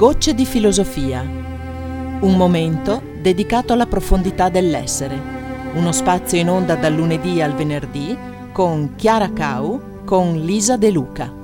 Gocce di filosofia. Un momento dedicato alla profondità dell'essere. Uno spazio in onda dal lunedì al venerdì con Chiara Cau, con Lisa De Luca.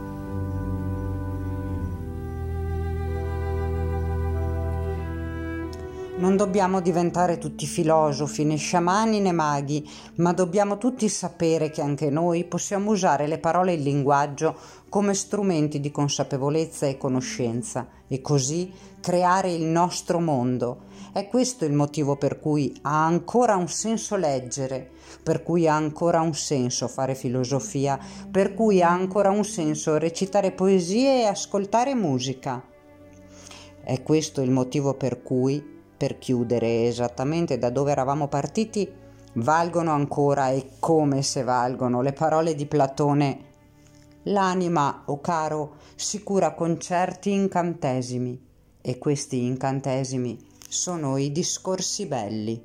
Non dobbiamo diventare tutti filosofi, né sciamani né maghi, ma dobbiamo tutti sapere che anche noi possiamo usare le parole e il linguaggio come strumenti di consapevolezza e conoscenza e così creare il nostro mondo. È questo il motivo per cui ha ancora un senso leggere, per cui ha ancora un senso fare filosofia, per cui ha ancora un senso recitare poesie e ascoltare musica. È questo il motivo per cui, per chiudere esattamente da dove eravamo partiti, valgono ancora e come se valgono le parole di Platone: l'anima, o caro, si cura con certi incantesimi, e questi incantesimi sono i discorsi belli.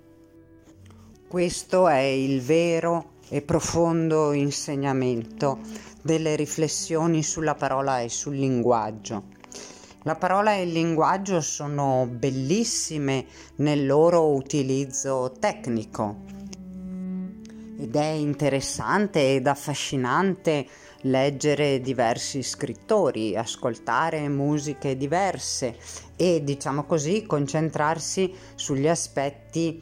Questo è il vero e profondo insegnamento delle riflessioni sulla parola e sul linguaggio. La parola e il linguaggio sono bellissime nel loro utilizzo tecnico ed è interessante ed affascinante leggere diversi scrittori, ascoltare musiche diverse e, diciamo così, concentrarsi sugli aspetti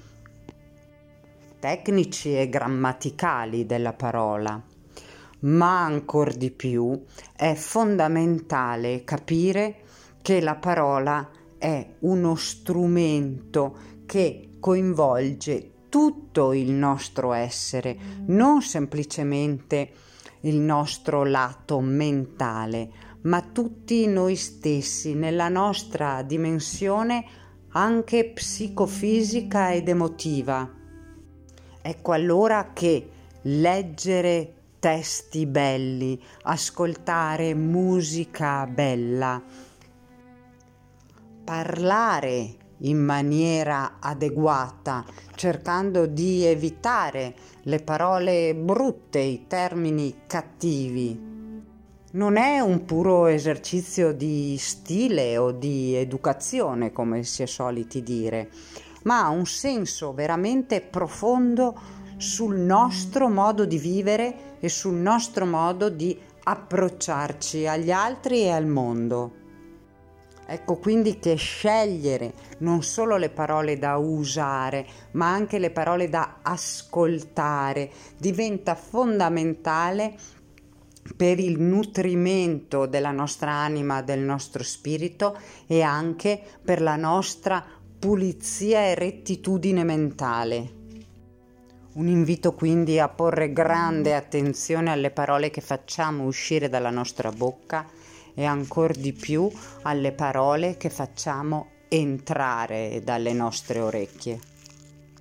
tecnici e grammaticali della parola. Ma ancor di più è fondamentale capire che la parola è uno strumento che coinvolge tutto il nostro essere, non semplicemente il nostro lato mentale, ma tutti noi stessi nella nostra dimensione anche psicofisica ed emotiva. Ecco allora che leggere testi belli, ascoltare musica bella, parlare in maniera adeguata, cercando di evitare le parole brutte, i termini cattivi, non è un puro esercizio di stile o di educazione, come si è soliti dire, ma ha un senso veramente profondo sul nostro modo di vivere e sul nostro modo di approcciarci agli altri e al mondo. Ecco quindi che scegliere non solo le parole da usare, ma anche le parole da ascoltare diventa fondamentale per il nutrimento della nostra anima, del nostro spirito e anche per la nostra pulizia e rettitudine mentale. Un invito quindi a porre grande attenzione alle parole che facciamo uscire dalla nostra bocca e ancor di più alle parole che facciamo entrare dalle nostre orecchie.